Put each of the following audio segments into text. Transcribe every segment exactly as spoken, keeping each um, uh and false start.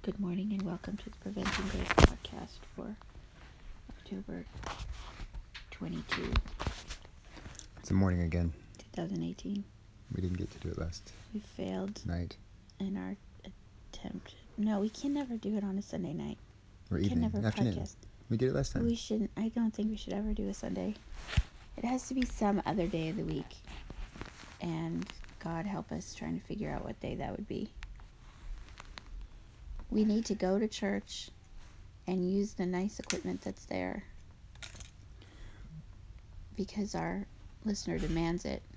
Good morning and welcome to the Preventing Grace podcast for October twenty-second, It's the morning again. twenty eighteen. We didn't get to do it last We failed night in our attempt. No, we can never do it on a Sunday night. or We can evening, never afternoon. podcast. We did it last time. We shouldn't. I don't think we should ever do a Sunday. It has to be some other day of the week. And God help us trying to figure out what day that would be. We need to go to church and use the nice equipment that's there because our listener demands it.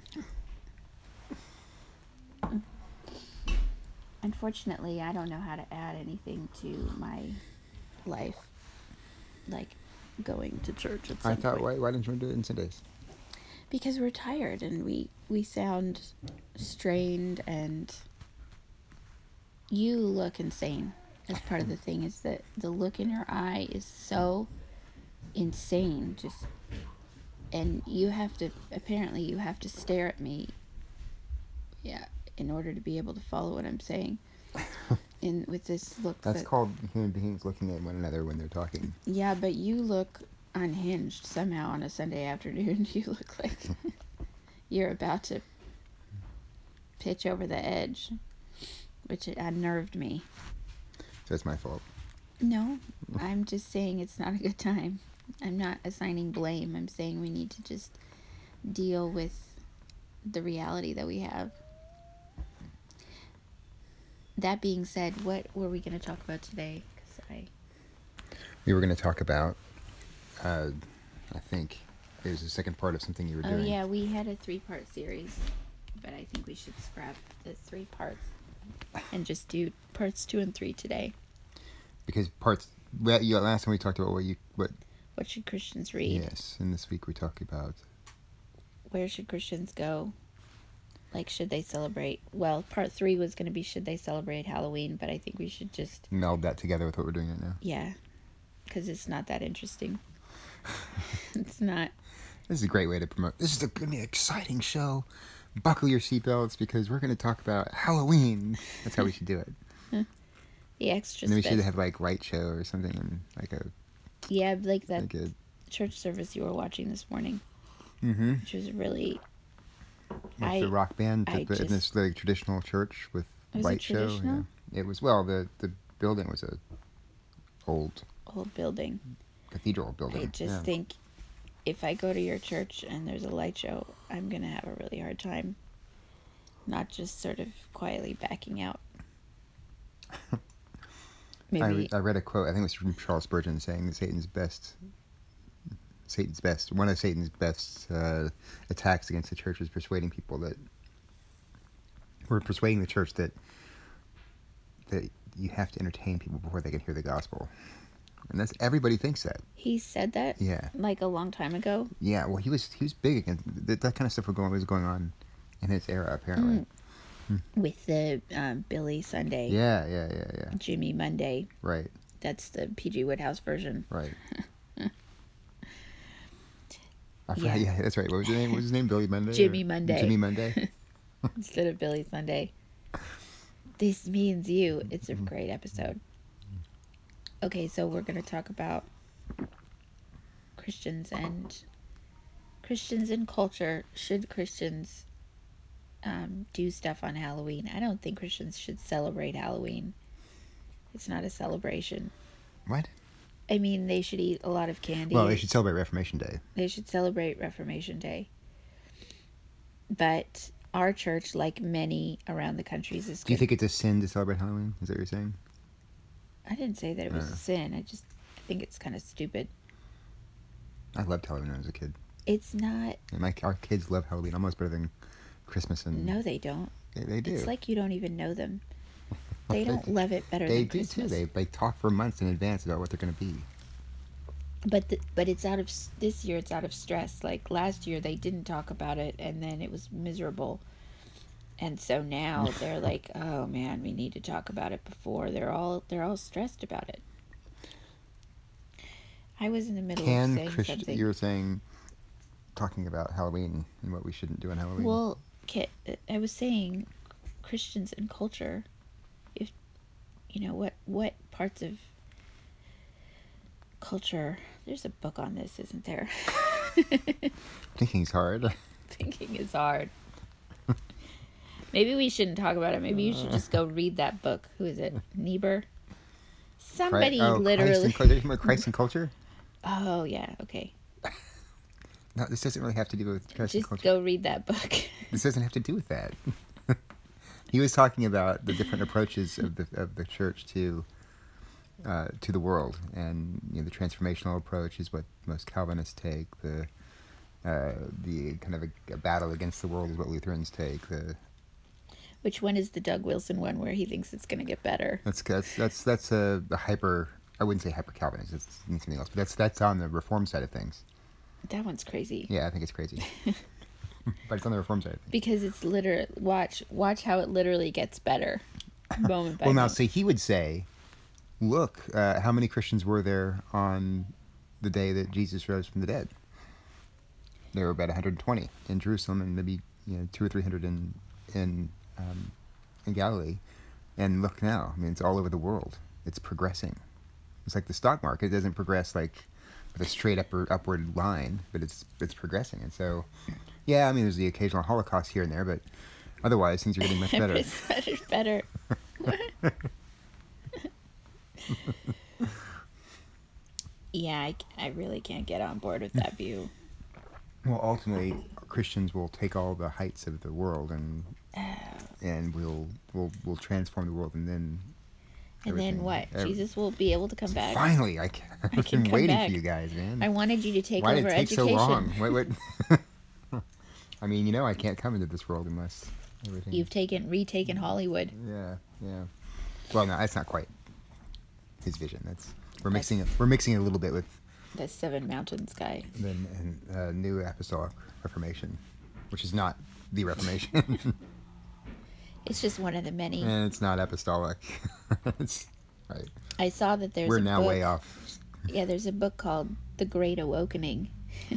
Unfortunately, I don't know how to add anything to my life, like going to church at some I thought, point. why, why didn't you do it on Sundays? Because we're tired and we, we sound strained, and you look insane. That's part of the thing, is that the look in your eye is so insane. Just, and you have to, apparently you have to stare at me, yeah, in order to be able to follow what I'm saying. In with this look. That's that, called human beings looking at one another when they're talking. Yeah, but you look unhinged somehow on a Sunday afternoon. You look like you're about to pitch over the edge, which it unnerved me. So it's my fault. No, I'm just saying it's not a good time. I'm not assigning blame. I'm saying we need to just deal with the reality that we have. That being said, what were we going to talk about today? 'Cause I... We were going to talk about, uh, I think, it was the second part of something you were Oh, doing. yeah, we had a three-part series, but I think we should scrap the three parts and just do parts two and three today. Because parts, well, yeah, last time we talked about what you, what, What should Christians read? yes, and this week we talked about, Where should Christians go? Like, should they celebrate? Well, part three was going to be, should they celebrate Halloween? But I think we should just... meld that together with what we're doing right now. Yeah, because it's not that interesting. It's not. This is a great way to promote. This is going to be an exciting show. Buckle your seatbelts because we're going to talk about Halloween. That's how we should do it. The extra And then we spec- should have like Light Show or something, and like a Yeah, like that like a church service you were watching this morning, mm-hmm. which was really... with I, the rock band I at the, in just- this like traditional church with Was it Light Show. traditional? Yeah. It was, well, the the building was a old old building. cathedral building. I just yeah. think if I go to your church and there's a light show, I'm going to have a really hard time. Not just sort of quietly backing out. Maybe. I, re- I read a quote, I think it was from Charles Spurgeon, saying that Satan's best, Satan's best, one of Satan's best uh, attacks against the church was persuading people that, we're persuading the church that, that you have to entertain people before they can hear the gospel. And that's, everybody thinks that. He said that? Yeah. Like a long time ago? Yeah, well, he was he was big against, that, that kind of stuff was going, was going on in his era, apparently. Mm. With the um, Billy Sunday. Yeah, yeah, yeah, yeah. Jimmy Monday. Right, That's the P G Woodhouse version. right. I forgot, Yeah. yeah. That's right. What was his name? What was his name? Billy Monday? Jimmy or- Monday. Jimmy Monday. Instead of Billy Sunday. This means you. It's a Mm-hmm. great episode. Okay, so we're going to talk about Christians and Christians and culture. Should Christians um, do stuff on Halloween? I don't think Christians should celebrate Halloween. It's not a celebration. What? I mean, they should eat a lot of candy. Well, they should celebrate Reformation Day. They should celebrate Reformation Day. But our church, like many around the countries, is Do you good. think it's a sin to celebrate Halloween? Is that what you're saying? I didn't say that it was Uh. a sin. I just think it's kind of stupid. I loved Halloween when I was a kid. It's not. And my our kids love Halloween almost better than Christmas and... No, they don't. They, they do. It's like you don't even know them. They don't do. love it better They than do Christmas. too. They they talk for months in advance about what they're going to be. But the, but it's out of s- this year. It's out of stress. Like last year, they didn't talk about it, and then it was miserable. And so now they're like, "Oh man, we need to talk about it before." They're all they're all stressed about it. I was in the middle of Can saying Christian... something. You were saying... Talking about Halloween and what we shouldn't do on Halloween. Well, Kit, I was saying Christians and culture. If you know, what what parts of culture. There's a book on this, isn't there? Thinking's hard. Thinking is hard. Maybe we shouldn't talk about it. Maybe you should just go read that book. Who is it? Niebuhr? Somebody oh, literally. Christ and, Culture. Christ and Culture? Oh, yeah. Okay. No, this doesn't really have to do with Christ and Just Culture. go read that book. This doesn't have to do with that. He was talking about the different approaches of the of the church to uh, to the world, and you know, the transformational approach is what most Calvinists take. The uh, the kind of a, a battle against the world is what Lutherans take. The Which one is the Doug Wilson one where he thinks it's going to get better? That's that's that's that's a, a hyper. I wouldn't say hyper Calvinist. It's something else, but that's that's on the Reform side of things. That one's crazy. Yeah, I think it's crazy. But it's on the Reform side of things. Because it's literally watch watch how it literally gets better, moment by Well, now, moment. see, he would say, "Look, uh, how many Christians were there on the day that Jesus rose from the dead? There were about one hundred twenty in Jerusalem, and maybe you know two or three hundred in in um, in Galilee. And look now, I mean, it's all over the world. It's progressing. It's like the stock market. It doesn't progress like with a straight upward upward line, but it's it's progressing. And so, yeah, I mean, there's the occasional Holocaust here and there, but otherwise, things are getting much better." It's much better. Yeah, I, I really can't get on board with that view. Well, ultimately, Christians will take all the heights of the world and and we'll we'll we'll transform the world, and then And then everything- what? ev- Jesus will be able to come back. Finally, I can, I've can been come waiting back. for you guys, man. I wanted you to take Why over did it take education. so long? What? What? I mean, you know, I can't come into this world unless everything. You've taken retaken Hollywood. Yeah, yeah. Well, no, that's not quite his vision. That's we're That's- mixing it. We're mixing it a little bit with The Seven Mountains guy. the uh, New Apostolic Reformation, which is not the Reformation. It's just one of the many. And it's not apostolic. It's right. I saw that there's We're a now book. way off. Yeah, there's a book called The Great Awakening.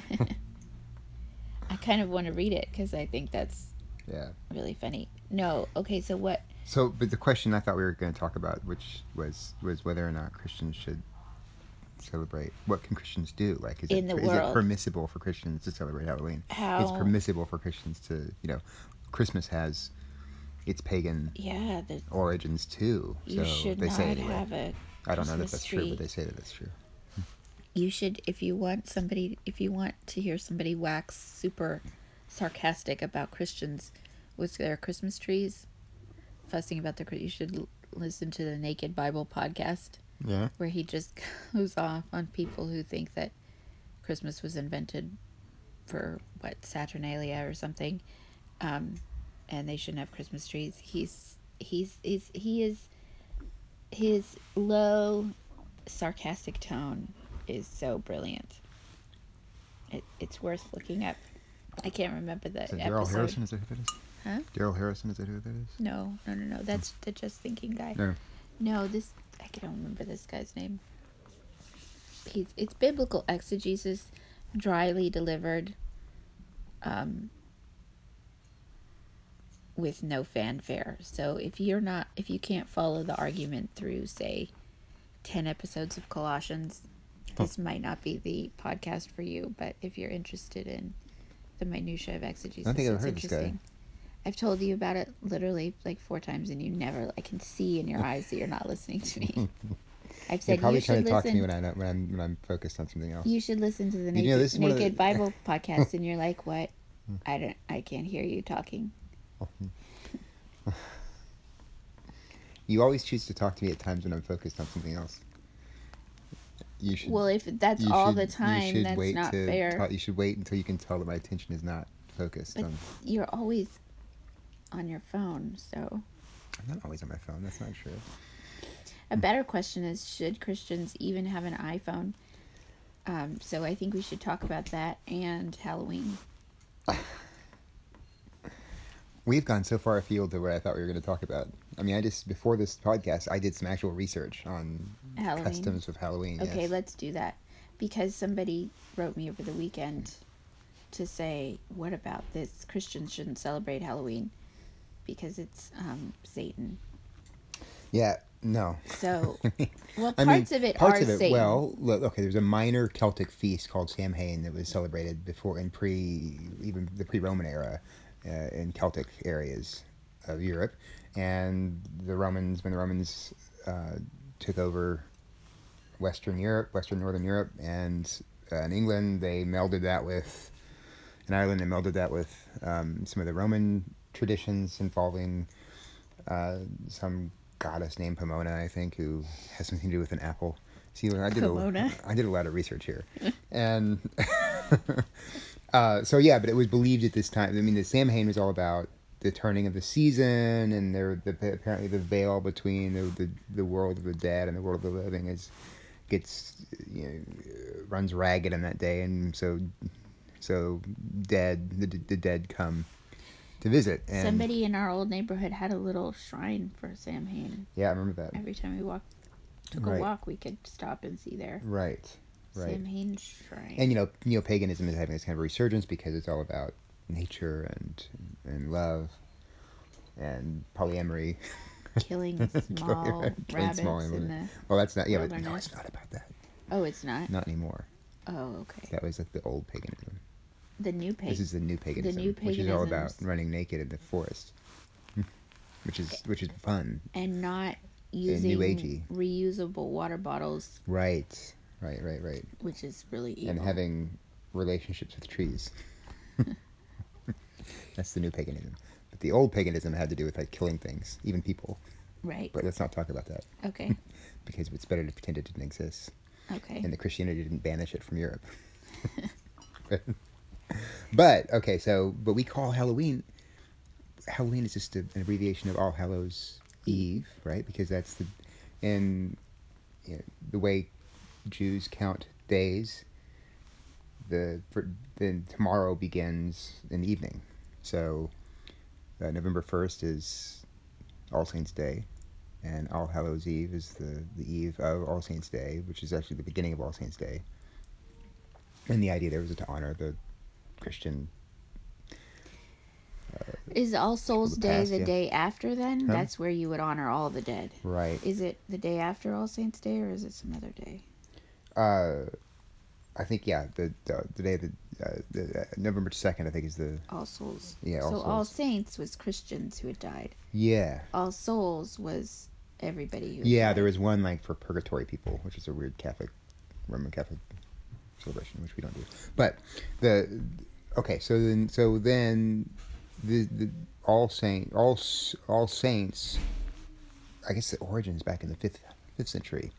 I kind of want to read it because I think that's Yeah. really funny. No, okay, so what? So, but the question I thought we were going to talk about, which was was whether or not Christians should celebrate. What can Christians do? Like, is In it the is world. it permissible for Christians to celebrate Halloween? How- It's permissible for Christians to, you know, Christmas has its pagan Yeah, the, origins too. you so should they not say anyway. have a I don't know that Christmas that's tree. true, but they say that that's true. You should, if you want somebody, if you want to hear somebody wax super sarcastic about Christians with their Christmas trees, fussing about their, you should l- listen to the Naked Bible podcast, Yeah. where he just goes off on people who think that Christmas was invented for what, Saturnalia or something, um, and they shouldn't have Christmas trees. He's he's he's he is his low, sarcastic tone is so brilliant. It, it's worth looking up. I can't remember the Is it episode. Daryl Harrison? Is that who that is? Huh? Daryl Harrison? Is that who that is? No, no, no, no. That's the Just Thinking guy. No. No, this I don't remember this guy's name. He's it's biblical exegesis, dryly delivered, um, with no fanfare. So if you're not, if you can't follow the argument through, say, ten episodes of Colossians, this might not be the podcast for you. But if you're interested in the minutia of exegesis, I don't think I've it's heard this guy. interesting. I've told you about it literally like four times, and you never. I can see in your eyes that you're not listening to me. I've You're said probably you trying should to talk to me listen. when I when I'm when I'm focused on something else. You should listen to the You Naked, know, this is one of the- Naked Bible podcast, and you're like, "What? I don't. I can't hear you talking." You always choose to talk to me at times when I'm focused on something else. You should. Well, if that's you all should- the you time, should that's wait not to fair. ta- you should wait until you can tell that my attention is not focused But on. you're always on your phone, so. I'm not always on my phone. That's not true. A better question is, should Christians even have an iPhone? Um, so I think we should talk about that and Halloween. We've gone so far afield to what I thought we were going to talk about. I mean, I just before this podcast, I did some actual research on Halloween. customs of Halloween. Okay, yes. let's do that. Because somebody wrote me over the weekend to say, what about this? Christians shouldn't celebrate Halloween because it's um, Satan. Yeah, No. So, well, I mean, parts of it parts are of it. Satan. Well, look, okay. There's a minor Celtic feast called Samhain that was celebrated before in pre, even the pre-Roman era, uh, in Celtic areas of Europe, and the Romans, when the Romans uh, took over Western Europe, Western Northern Europe, and uh, in England, they melded that with, in Ireland, they melded that with um, some of the Roman traditions involving uh, some goddess named Pomona, I think, who has something to do with an apple. See, I did a, Pomona. I did a lot of research here, and uh, so yeah, but it was believed at this time. I mean, the Samhain was all about the turning of the season, and there, the, apparently, the veil between the, the the world of the dead and the world of the living is gets you know, runs ragged on that day, and so so dead the the dead come to visit, and Somebody in our old neighborhood had a little shrine for Samhain. yeah, I remember that. Every time we walked, took a Right. walk, we could stop and see their Right, right. Samhain shrine. And you know, neo paganism is having this kind of resurgence because it's all about nature and and love and polyamory. Killing small Killing rabbits small in animals. the Well, that's not. Yeah, but no, wilderness. it's not about that. Oh, it's not. Not anymore. Oh, okay. That was like the old paganism. The new pagan. This is the new paganism, new which is all about paganisms. running naked in the forest, which is which is fun. And not New using agey. reusable water bottles, Right, right, right, right. which is really evil. And having relationships with trees. That's the new paganism. But the old paganism had to do with like killing things, even people. Right. But let's not talk about that. Okay. Because it's better to pretend it didn't exist. Okay. And the Christianity didn't banish it from Europe. But, okay, so, but we call Halloween, Halloween is just a, an abbreviation of All Hallows Eve, right? Because that's the, and you know, the way Jews count days, the, for, then tomorrow begins in the evening. So, uh, November first is All Saints' Day, and All Hallows Eve is the, the eve of All Saints' Day, which is actually the beginning of All Saints' Day. And the idea there was to honor the Christian. Uh, Is All Souls the Day past, the yeah. day after then? Huh? That's where you would honor all the dead. Right. Is it the day after All Saints Day, or is it some other day? Uh, I think yeah, the the, the day the, uh, the uh, November second, I think is the All Souls. yeah. All so Souls. All Saints was Christians who had died. Yeah. All Souls was everybody who. Had Yeah, died. there was one like for purgatory people, which is a weird Catholic, Roman Catholic celebration, which we don't do. But the okay, so then so then the the All Saint all All Saints, I guess the origins back in the fifth fifth century,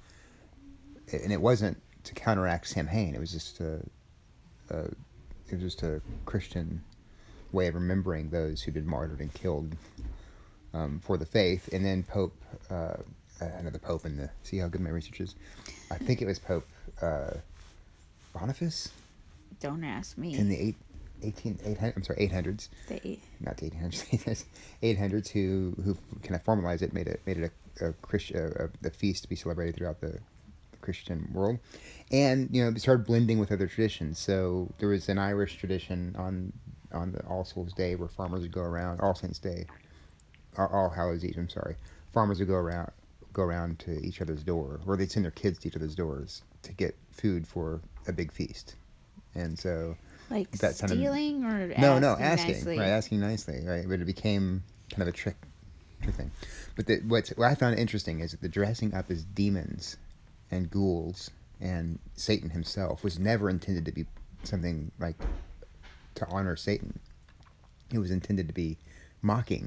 and it wasn't to counteract Samhain. It was just a, a it was just a Christian way of remembering those who'd been martyred and killed um, for the faith. And then Pope, uh, I know the Pope in the see how good my research is. I think it was Pope uh, Boniface. Don't ask me. In the eight, eighteen, eight hundred, I'm sorry, eight hundreds. The eight. Not the eighteen hundreds, eight hundreds. Who who kind of formalized it, made it made it a a, Christ, a, a, a feast to be celebrated throughout the Christian world, and you know it started blending with other traditions. So there was an Irish tradition on on the All Souls Day where farmers would go around All Saints Day, or All Hallows Eve. I'm sorry, farmers would go around go around to each other's door, or they'd send their kids to each other's doors to get food for a big feast, and so like that kind of- stealing or no, asking no, asking, nicely? right, asking nicely, right. But it became kind of a trick, trick thing. But the, what's, what I found interesting is that the dressing up as demons and ghouls and Satan himself was never intended to be something like to honor Satan. It was intended to be mocking.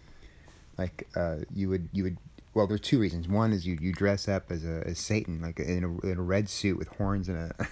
Like uh, you would, you would. Well, there's two reasons. One is you you dress up as a as Satan, like in a, in a red suit with horns and a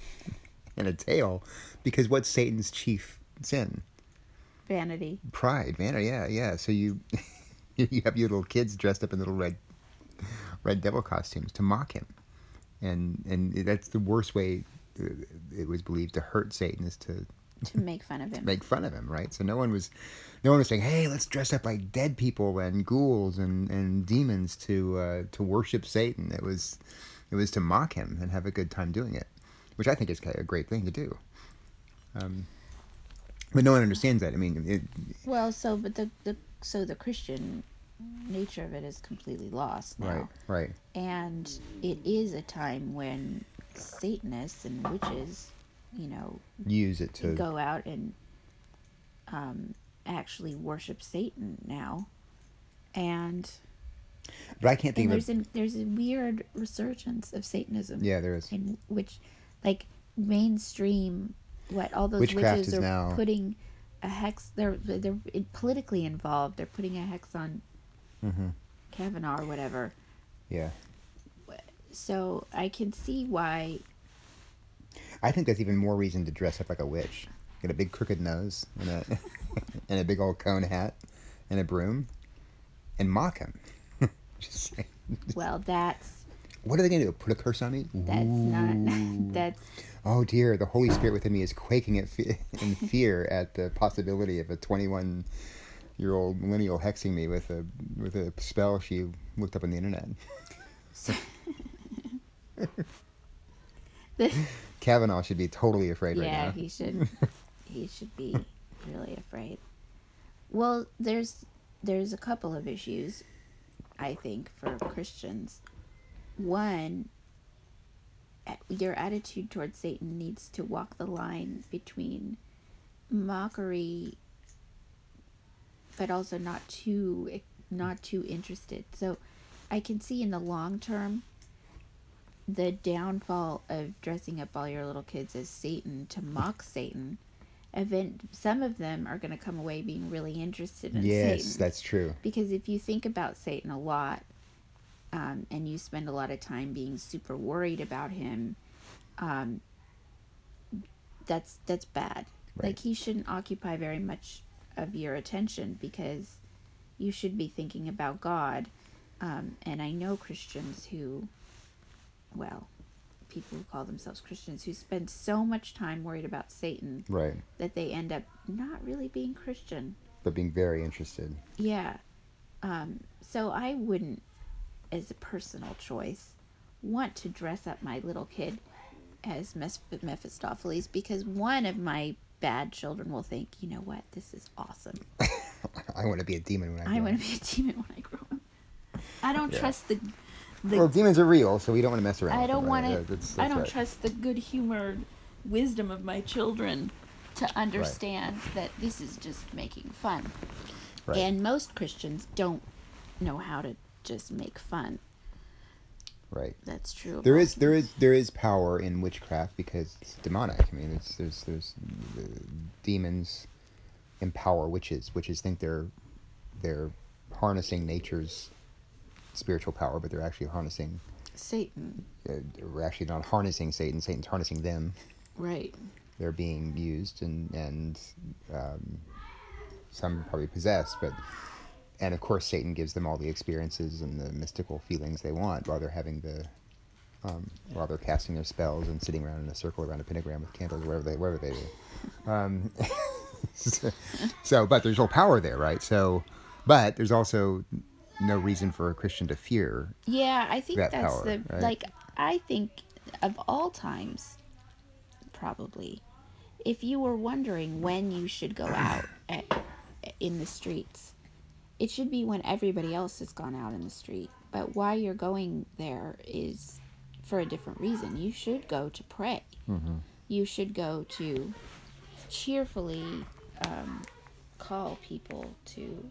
and a tail, because what's Satan's chief sin? Vanity. Pride, vanity. Yeah, yeah. So you you have your little kids dressed up in little red red devil costumes to mock him, and and that's the worst way it was believed to hurt Satan is to To make fun of him. make fun of him, right? So no one was no one was saying, hey, let's dress up like dead people and ghouls and, and demons to uh, to worship Satan. It was it was to mock him and have a good time doing it, which I think is kind of a great thing to do. Um, but no one understands that. I mean, it, Well, so but the, the so the Christian nature of it is completely lost now. Right, right. And it is a time when Satanists and witches, you know, Use it to go out and um, actually worship Satan now. And but I can't think and of there's it. a, there's a weird resurgence of Satanism. Yeah, there is. In which, like, mainstream, what all those Witchcraft witches is are now putting a hex. They're they're politically involved. They're putting a hex on mm-hmm. Kavanaugh or whatever. Yeah. So I can see why. I think that's even more reason to dress up like a witch. Get a big crooked nose and a and a big old cone hat and a broom, and mock him. Just saying. Well, that's What are they going to do? Put a curse on me? that's Ooh. not that's Oh dear, the Holy Spirit within me is quaking at fe- in fear at the possibility of a twenty-one-year-old millennial hexing me with a with a spell she looked up on the internet. Kavanaugh should be totally afraid right now. yeah, he should he should be really afraid. Well, there's there's a couple of issues, I think, for Christians. One, your attitude towards Satan needs to walk the line between mockery but also not too not too interested. So I can see in the long term the downfall of dressing up all your little kids as Satan to mock Satan. Event some of them are going to come away being really interested in Yes, Satan. that's true. Because if you think about Satan a lot, um, and you spend a lot of time being super worried about him, um, that's that's bad. Right. Like, he shouldn't occupy very much of your attention, because you should be thinking about God. Um, and I know Christians who, well, people who call themselves Christians, who spend so much time worried about Satan, Right. that they end up not really being Christian. But being very interested. Yeah. Um, so I wouldn't, as a personal choice, want to dress up my little kid as Mephistopheles, because one of my bad children will think, you know what, this is awesome. I want to be a demon when I grow I up. want to be a demon when I grow up. I don't Yeah. trust the, the Well, demons are real, so we don't want to mess around I with don't them, want right? to. That's- I that's don't right. trust the good humored wisdom of my children to understand that this is just making fun. Right. And most Christians don't know how to just make fun. Right. That's true. of There all is there things. is there is power in witchcraft because it's demonic. I mean, it's there's there's uh, demons empower witches. Witches think they're they're harnessing nature's spiritual power, but they're actually harnessing. Satan. Uh, we're actually not harnessing Satan. Satan's harnessing them. Right. They're being used and and um, some probably possessed, but and of course Satan gives them all the experiences and the mystical feelings they want while they're having the um, while they're casting their spells and sitting around in a circle around a pentagram with candles, whatever they whatever they do. Um, so, so, but there's no power there, right? So, but there's also no reason for a Christian to fear. Yeah, I think That that's power, the right? like. I think of all times, probably, if you were wondering when you should go out at, in the streets, it should be when everybody else has gone out in the street. But why you're going there is for a different reason. You should go to pray. Mm-hmm. You should go to cheerfully um, call people to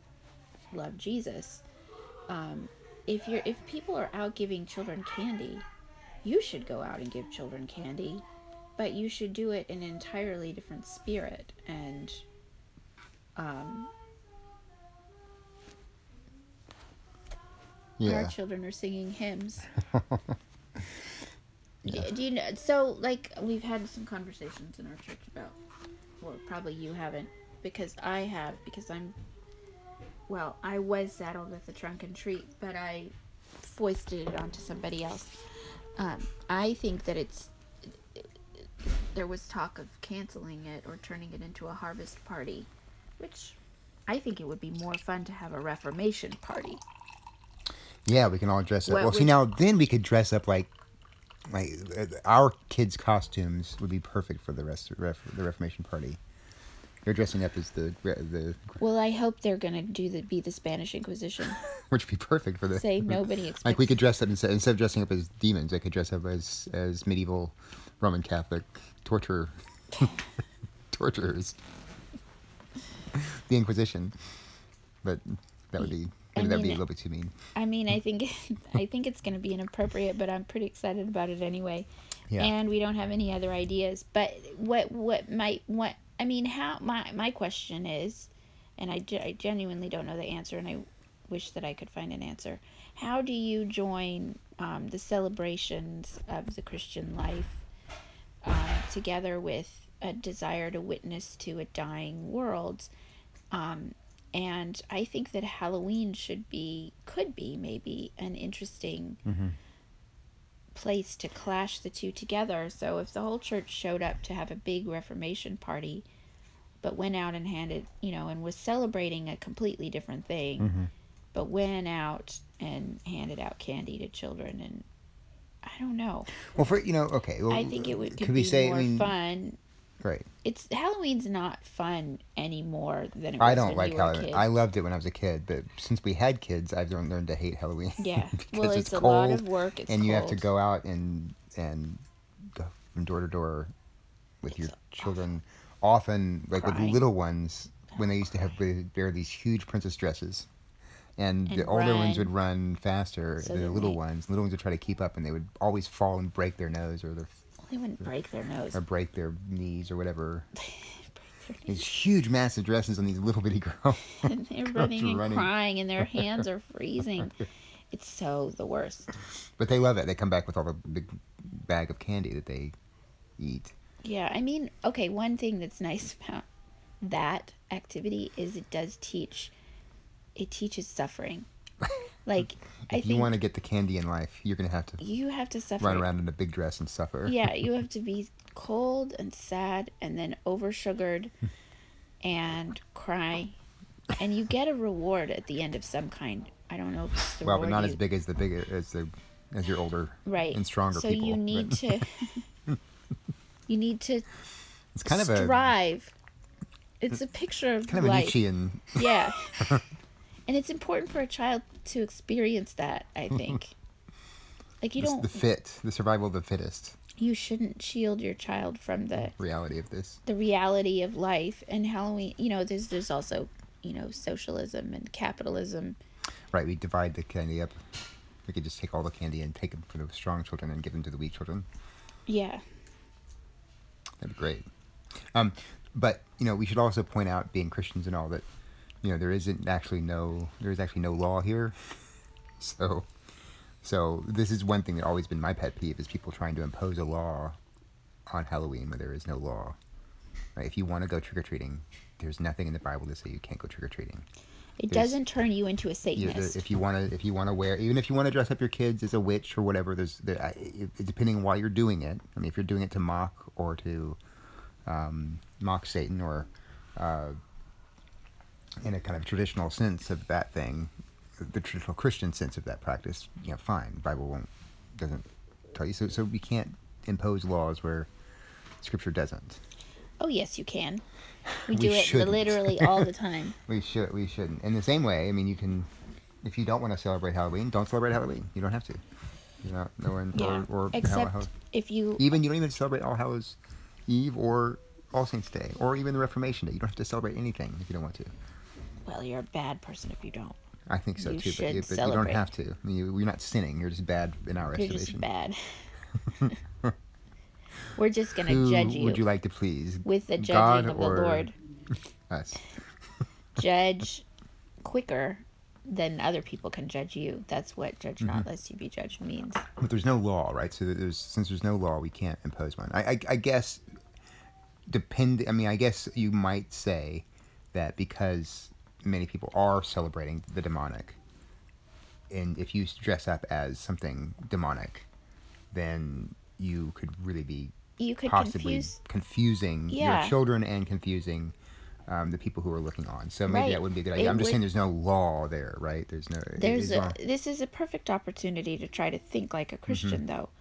love Jesus. Um, if you're if people are out giving children candy, you should go out and give children candy, but you should do it in an entirely different spirit. And um, Yeah. our children are singing hymns. Yeah. Do, do you know? So, like, we've had some conversations in our church about, well, probably you haven't, because I have, because I'm, well, I was saddled with the trunk and treat, but I foisted it onto somebody else. Um, I think that it's, there was talk of canceling it or turning it into a harvest party, which I think it would be more fun to have a Reformation party. Yeah, we can all dress up. What well, see would- now, then we could dress up like, like uh, our kids' costumes would be perfect for the rest of ref, the Reformation party. You're dressing up as the the Well, I hope they're gonna do the be the Spanish Inquisition. which would be perfect for the. Say nobody expects. Like we could dress up instead instead of dressing up as demons, I could dress up as as medieval Roman Catholic torture torturers. The Inquisition, but that would be I maybe that would be a mean, little bit too mean. I mean, I think I think it's going to be inappropriate, but I'm pretty excited about it anyway. Yeah. And we don't have any other ideas. But what what might what I mean, how my my question is, and I, ge- I genuinely don't know the answer, and I wish that I could find an answer. How do you join um, the celebrations of the Christian life uh, together with a desire to witness to a dying world? Um, and I think that Halloween should be, could be maybe an interesting Mm-hmm. place to clash the two together. So if the whole church showed up to have a big Reformation party, but went out and handed, you know, and was celebrating a completely different thing, Mm-hmm. but went out and handed out candy to children, and I don't know. Well, for you know, okay. Well, I think it would could could we be say? more I mean, fun. right. It's Halloween's not fun anymore than it was I don't when like we were Halloween. kids. I loved it when I was a kid, but since we had kids, I've learned, learned to hate Halloween. Yeah. because Well, it's, it's a cold, lot of work. It's and cold. you have to go out and and go from door to door with It's your awful. children. Often, like Crying. with little ones, when they used to have wear these huge princess dresses, and, And the older ones run. would run faster So than the then little they- ones. The little ones would try to keep up, and they would always fall and break their nose or their Well, they wouldn't break their nose. or break their knees or whatever. Break their These huge, massive dresses on these little bitty girls. and they're running and running. crying, and their hands are freezing. It's so the worst. But they love it. They come back with all the big bag of candy that they eat. Yeah, I mean, okay, one thing that's nice about that activity is it does teach, it teaches suffering. Like, I If you think want to get the candy in life, you're going to have to you have to suffer. run around in a big dress and suffer. Yeah, you have to be cold and sad and then over sugared and cry. And you get a reward at the end of some kind. I don't know if it's the Well, but reward not you, as big as the big as the as your older right. and stronger so people. you need but to you need to it's kind of a strive. It's a picture of kind of a life. Nietzschean. Yeah. And it's important for a child to experience that, I think. Like you the, don't the fit, the survival of the fittest you shouldn't shield your child from the reality of this. the reality of life. And Halloween, you know, there's there's also, you know, socialism and capitalism. Right, we divide the candy up. We could just take all the candy and take them for the strong children and give them to the weak children. Yeah. That'd be great. Um, but you know, we should also point out, being Christians and all, that you know there isn't actually no there is actually no law here. So, so this is one thing that always been my pet peeve, is people trying to impose a law on Halloween where there is no law. Right? If you want to go trick or treating, there's nothing in the Bible to say you can't go trick or treating. It There's- doesn't turn you into a You, Satanist. the, if you want to, if you want to wear, even if you want to dress up your kids as a witch or whatever, there's, there, I- it, depending on why you're doing it. I mean, if you're doing it to mock or to um, mock Satan, or uh, in a kind of traditional sense of that thing, the traditional Christian sense of that practice, you know, fine. The Bible won't doesn't tell you so. So we can't impose laws where Scripture doesn't. Oh yes, you can. We, We do it shouldn't. literally all the time. We should. We shouldn't. In the same way, I mean, you can, if you don't want to celebrate Halloween, don't celebrate Halloween. You don't have to. You know, no one Yeah. or, or Except Hall- if you even you don't even celebrate All Hallows Eve or All Saints Day or even the Reformation Day. You don't have to celebrate anything if you don't want to. well, you're a bad person if you don't. I think so You too, but, should you, but you celebrate. don't have to. I mean, you, you're not sinning. You're just bad in our You're estimation. just bad. We're just gonna Who judge you, would you like to please? with the God judging of the or Lord. Us. Judge quicker than other people can judge you. That's what judge Mm-hmm. not lest you be judged means. But there's no law, right? So there's since there's no law, we can't impose one. I, I, I guess depend. I mean, I guess you might say that because many people are celebrating the demonic, and if you dress up as something demonic, then you could really be You could possibly confuse. confusing Yeah. your children and confusing um, the people who are looking on. So maybe Right. that wouldn't be a good idea. It I'm just would- saying there's no law there, right? There's no. it- There's it's a, not- this is a perfect opportunity to try to think like a Christian, Mm-hmm. though.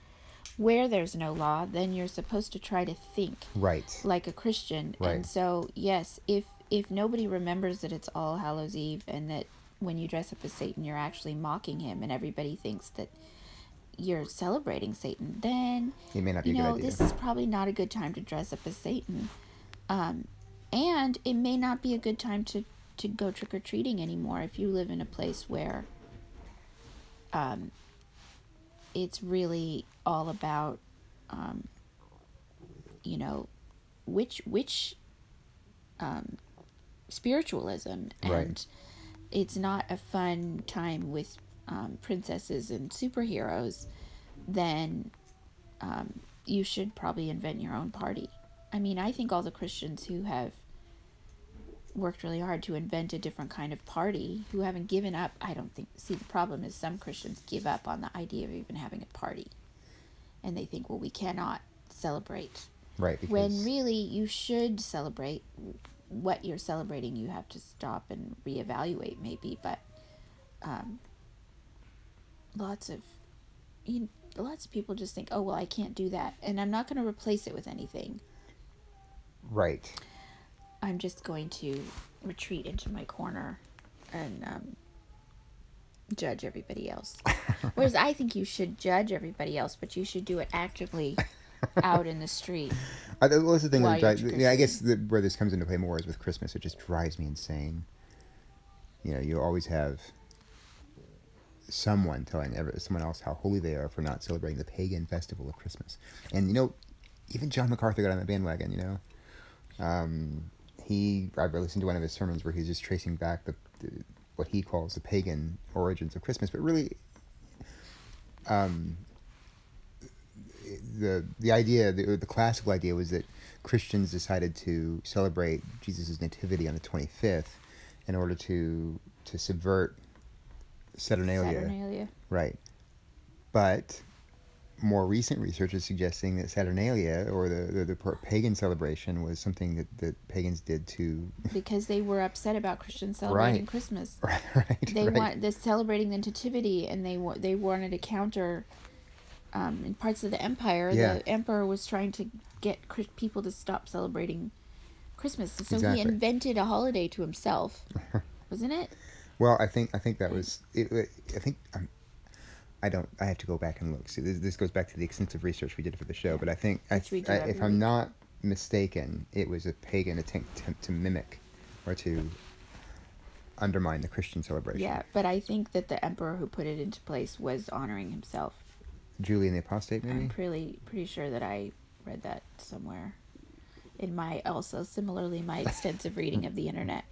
where there's no law, then you're supposed to try to think Right. like a Christian. Right. And so, yes, if if nobody remembers that it's All Hallows Eve and that when you dress up as Satan, you're actually mocking him, and everybody thinks that you're celebrating Satan, then It may not be you a good know idea. this is probably not a good time to dress up as Satan, um, and it may not be a good time to to go trick or treating anymore if you live in a place where um, it's really all about um, you know which which um, spiritualism, and Right. it's not a fun time with um, princesses and superheroes, then um, you should probably invent your own party. I mean, I think all the Christians who have worked really hard to invent a different kind of party, who haven't given up, I don't think, see, the problem is some Christians give up on the idea of even having a party. And they think, well, we cannot celebrate. Right. Because When really you should celebrate what you're celebrating. You have to stop and reevaluate maybe, but um, lots of you, lots of people just think, oh well, I can't do that, and I'm not going to replace it with anything. Right. I'm just going to retreat into my corner and um, judge everybody else. Whereas I think you should judge everybody else, but you should do it actively out in the street. I, well, that's the thing While that you're drives, yeah, I guess trick-or-treating. the, where this comes into play more is with Christmas. It just drives me insane. You know, you always have someone telling ever, someone else how holy they are for not celebrating the pagan festival of Christmas. And, you know, even John MacArthur got on the bandwagon, you know. Um, he, I've listened to one of his sermons where he's just tracing back the, the what he calls the pagan origins of Christmas. But really, um, the the idea, the, the classical idea was that Christians decided to celebrate Jesus' nativity on the twenty-fifth in order to to subvert Saturnalia. Saturnalia. Right. But more recent research is suggesting that Saturnalia, or the, the, the pagan celebration, was something that, that pagans did to... Because they were upset about Christians celebrating Right. Christmas. Right, right. They right. want this celebrating the nativity, and they wa- they wanted to counter. Um, in parts of the empire, Yeah. the emperor was trying to get Chris- people to stop celebrating Christmas, and so Exactly. he invented a holiday to himself, wasn't it? Well, I think I think that was it, it, I think um, I don't I have to go back and look. See, this, this goes back to the extensive research we did for the show, but I think I, Which we do I, every if I'm week. not mistaken, it was a pagan attempt, attempt to mimic or to undermine the Christian celebration. Yeah, but I think that the emperor who put it into place was honoring himself. Julian the Apostate, maybe? I'm pretty pretty sure that I read that somewhere in my also similarly my extensive reading of the internet.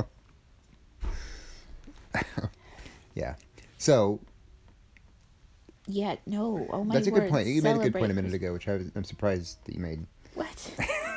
Yeah. So Yeah, no. Oh my that's a word. good point. You made a good point a minute Celebrate ago, which I was, I'm surprised that you made. What?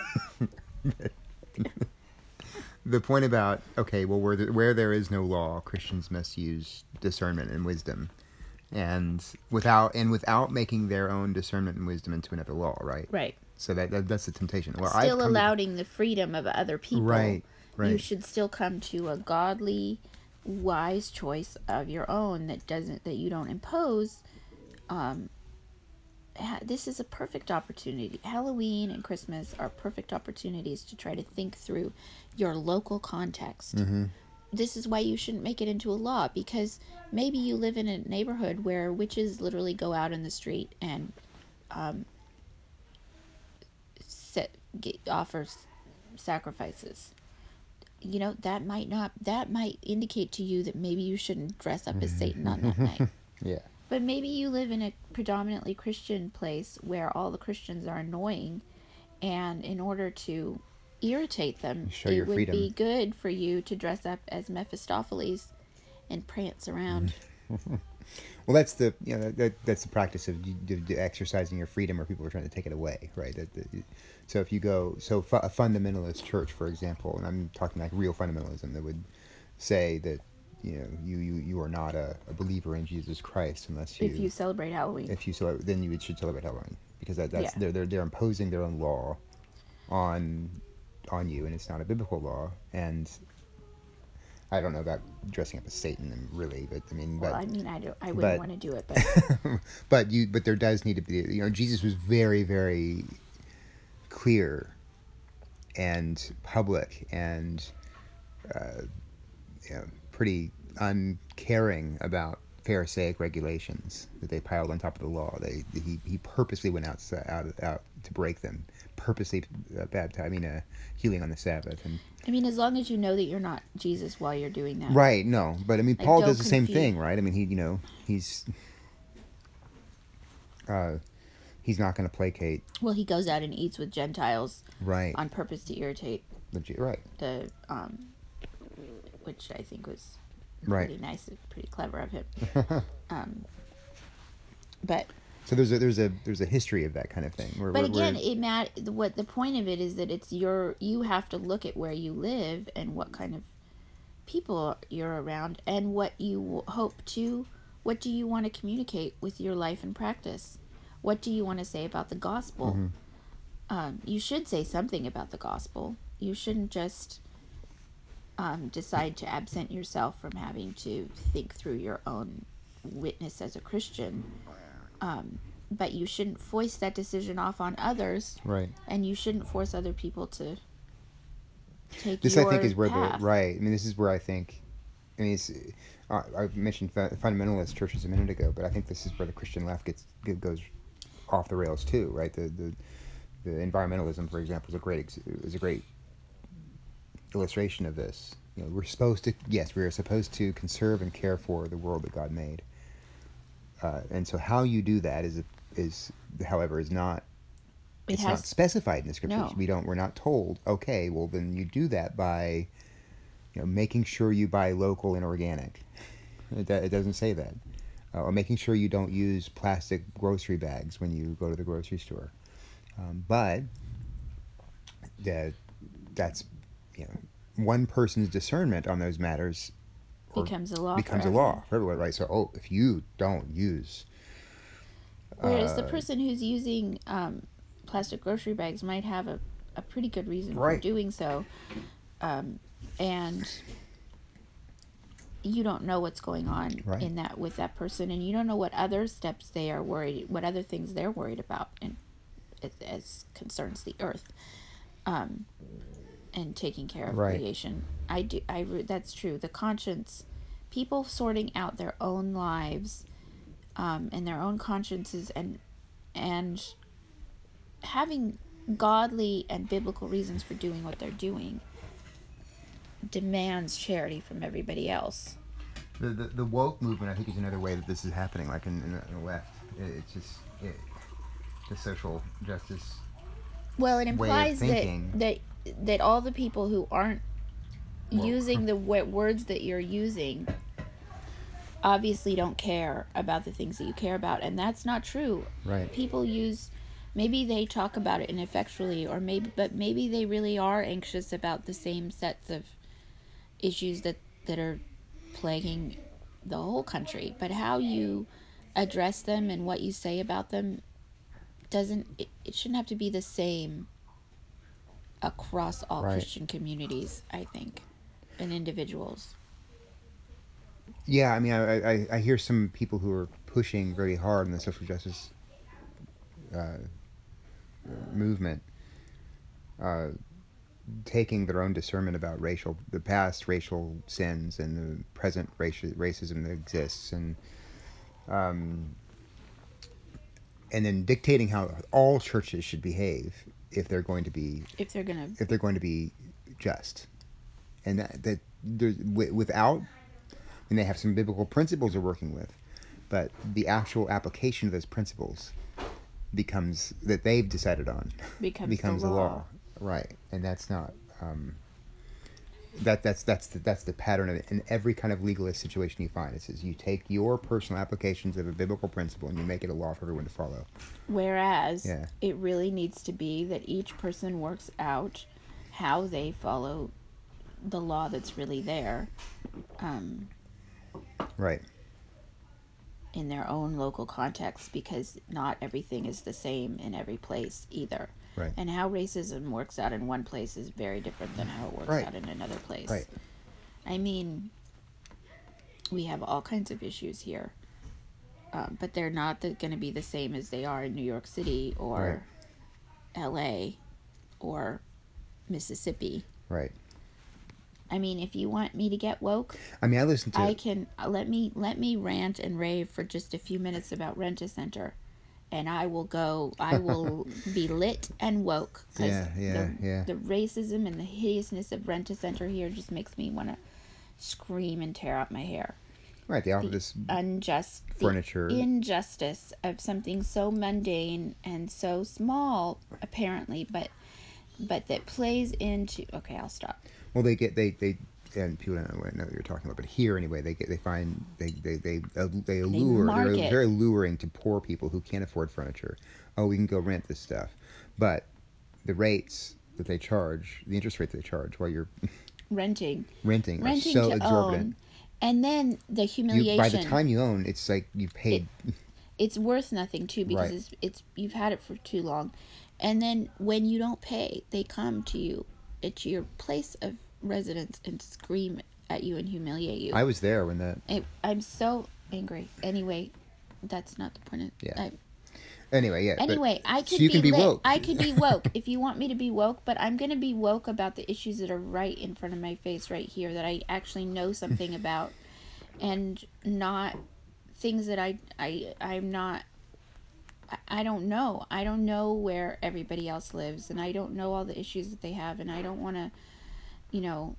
The point about, okay, well, where, the, where there is no law, Christians must use discernment and wisdom, and without and without making their own discernment and wisdom into another law, right? Right. So that, that that's the temptation. Well, I've Still come to- allowing the freedom of other people. Right, right. You should still come to a godly, wise choice of your own that doesn't that you don't impose. Um, ha- this is a perfect opportunity. Halloween and Christmas are perfect opportunities to try to think through your local context. Mm-hmm. This is why you shouldn't make it into a law, because maybe you live in a neighborhood where witches literally go out in the street and um, set, get, offer s- sacrifices. You know, that might not, that might indicate to you that maybe you shouldn't dress up as Satan on that night. Yeah. But maybe you live in a predominantly Christian place where all the Christians are annoying, and in order to irritate them, Show it your would freedom. be good for you to dress up as Mephistopheles and prance around. Well, that's the you know that, that's the practice of, of, of exercising your freedom, where people are trying to take it away, right? That, that, so if you go, so fu- a fundamentalist church, for example, and I'm talking like real fundamentalism, that would say that you know you you, you are not a, a believer in Jesus Christ unless you If you celebrate Halloween. if you celebrate, then you should celebrate Halloween, because that, that's Yeah. they're, they're they're imposing their own law on on you, and it's not a biblical law. And I don't know about dressing up as Satan, really, but I mean, Well, but I mean, I don't, I wouldn't but want to do it, but but you but there does need to be, you know, Jesus was very very clear and public and uh, you know, pretty uncaring about Pharisaic regulations that they piled on top of the law. They he, he purposely went out out out to break them, purposely uh, baptizing, I mean, uh, healing on the Sabbath. And I mean, as long as you know that you're not Jesus while you're doing that, right, no, but I mean, like Paul don't does the same confuse. thing, right? I mean, he, you know, he's uh, he's not going to placate. Well, he goes out and eats with Gentiles Right, on purpose to irritate the Jew- right, the, um, which I think was right. pretty nice, pretty clever of him. Um, but So there's a there's a there's a history of that kind of thing. Where, but where, again, where it mat. What the point of it is that it's your. You have to look at where you live and what kind of people you're around and what you hope to. What do you want to communicate with your life and practice? What do you want to say about the gospel? mm-hmm. Um, you should say something about the gospel. You shouldn't just um, decide to absent yourself from having to think through your own witness as a Christian. Um, but you shouldn't foist that decision off on others, Right. and you shouldn't force other people to take This, your I think, is where path. the right. I mean, this is where I think. I mean, it's, uh, I mentioned fundamentalist churches a minute ago, but I think this is where the Christian left gets goes off the rails too, right? The the, the environmentalism, for example, is a great is a great illustration of this. You know, we're supposed to yes, we are supposed to conserve and care for the world that God made, uh, and so how you do that is is, however, is not. It It's has not specified in the scriptures. no. We don't. We're not told. Okay, well then you do that by, you know, making sure you buy local and organic. It, it doesn't say that, uh, or making sure you don't use plastic grocery bags when you go to the grocery store. Um, but that that's, you know, one person's discernment on those matters or becomes a law becomes for a law everyone. for everyone, right? So, oh, if you don't use, Whereas the uh, person who's using um, plastic grocery bags might have a, a pretty good reason right, for doing so, um, and you don't know what's going on right, in that with that person, and you don't know what other steps they are worried, what other things they're worried about, and as concerns the earth, um, and taking care of right, creation. I do. I that's true. The conscience, people sorting out their own lives, um, and their own consciences, and and having godly and biblical reasons for doing what they're doing, demands charity from everybody else. The, the the woke movement, I think, is another way that this is happening. Like in, in, the, in the left, it, it's just it, the social justice. Well, it Way of implies that thinking. that that all the people who aren't Woke. using the w- words that you're using obviously don't care about the things that you care about, and that's not true. Right. People use, maybe they talk about it ineffectually, or maybe, but maybe they really are anxious about the same sets of issues that that are plaguing the whole country. But how you address them and what you say about them doesn't it, it shouldn't have to be the same across all Right. Christian communities, I think, and individuals. Yeah, I mean, I, I, I hear some people who are pushing very hard in the social justice uh, movement, uh, taking their own discernment about racial, the past racial sins and the present racial racism that exists, and um, and then dictating how all churches should behave if they're going to be If they're gonna, if they're going to be just, and that that there's, without, and they have some biblical principles they're working with, but the actual application of those principles becomes that they've decided on becomes, becomes the the law. law, right? And that's not um, that that's that's the, that's the pattern of it in every kind of legalist situation you find. It says you take your personal applications of a biblical principle and you make it a law for everyone to follow. Whereas Yeah. it really needs to be that each person works out how they follow the law that's really there, um, Right. in their own local context, because not everything is the same in every place either. Right. And how racism works out in one place is very different than how it works Right. out in another place. Right. I mean, we have all kinds of issues here, um, but they're not the, going to be the same as they are in New York City or Right. L A or Mississippi. Right. I mean, if you want me to get woke, I mean, I listen to. I can uh, let me let me rant and rave for just a few minutes about Rent-A-Center, and I will go. I will be lit and woke because Yeah, yeah, the yeah. the racism and the hideousness of Rent-A-Center here just makes me want to scream and tear out my hair. Right. They offer The this unjust furniture. the injustice of something so mundane and so small, apparently, but but that plays into. Okay, I'll stop. Well, they get they they and people don't know what, know what you're talking about, but here anyway, they get they find they they they uh, they allure. They are market. very alluring to poor people who can't afford furniture. Oh, we can go rent this stuff, but the rates that they charge, the interest rate that they charge while you're renting renting, renting are so to exorbitant. own, and then the You, humiliation. by the time you own, it's like you've paid. It, it's worth nothing too because Right. it's it's you've had it for too long, and then when you don't pay, they come to you at your place of residence and scream at you and humiliate you. I was there when that. I, I'm so angry. Anyway, that's not the point of. Yeah. I, Anyway, yeah. Anyway, but, I could so you be, can be lit. woke. I could be woke if you want me to be woke, but I'm going to be woke about the issues that are right in front of my face right here that I actually know something about, and not things that I I I'm not. I, I don't know. I don't know where everybody else lives, and I don't know all the issues that they have, and I don't want to, you know,